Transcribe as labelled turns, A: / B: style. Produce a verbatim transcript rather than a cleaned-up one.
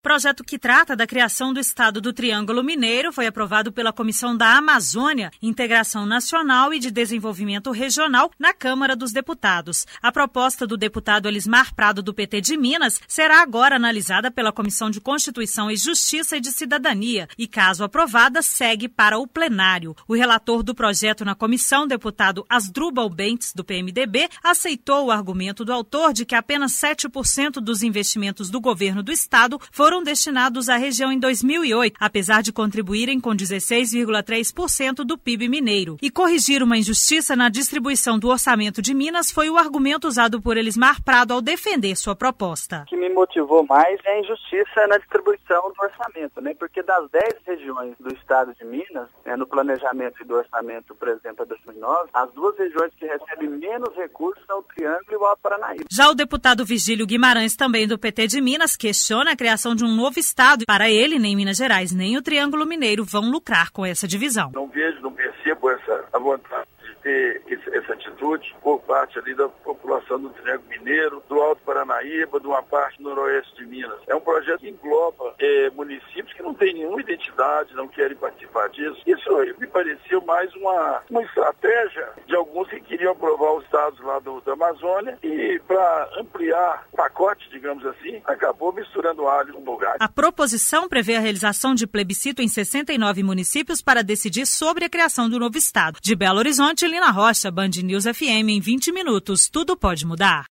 A: Projeto que trata da criação do Estado do Triângulo Mineiro foi aprovado pela Comissão da Amazônia, Integração Nacional e de Desenvolvimento Regional na Câmara dos Deputados. A proposta do deputado Elismar Prado, do P T de Minas, será agora analisada pela Comissão de Constituição e Justiça e de Cidadania e, caso aprovada, segue para o plenário. O relator do projeto na comissão, deputado Asdrubal Bentes, do P M D B, aceitou o argumento do autor de que apenas sete por cento dos investimentos do governo do Estado foram destinados à região em dois mil e oito, apesar de contribuírem com dezesseis vírgula três por cento do P I B mineiro. E corrigir uma injustiça na distribuição do orçamento de Minas foi o argumento usado por Elismar Prado ao defender sua proposta.
B: O que me motivou mais é a injustiça na distribuição do orçamento, né? Porque das dez regiões do estado de Minas, né, no planejamento e do orçamento, por exemplo, a dois mil e nove, as duas regiões que recebem menos recursos são o Triângulo e o Alto Paranaíba.
A: Já o deputado Virgílio Guimarães, também do P T de Minas, questiona a criação de um novo estado. Para ele, nem Minas Gerais, nem o Triângulo Mineiro vão lucrar com essa divisão.
C: Não vejo, não percebo essa a vontade de ter esse, essa atitude por parte ali da população do Triângulo Mineiro, do Alto Paranaíba, de uma parte noroeste de Minas. É um projeto que engloba é, municípios que não têm nenhuma identidade, não querem participar disso. Isso me pareceu mais uma, uma estratégia de alguns que queriam aprovar os estados lá do, da Amazônia e, para ampliar o pacote, digamos assim, acabou misturando alho com bugatti.
A: A proposição prevê a realização de plebiscito em sessenta e nove municípios para decidir sobre a criação do novo estado. De Belo Horizonte, Lina Rocha, Band News F M, em vinte minutos. Tudo pode mudar.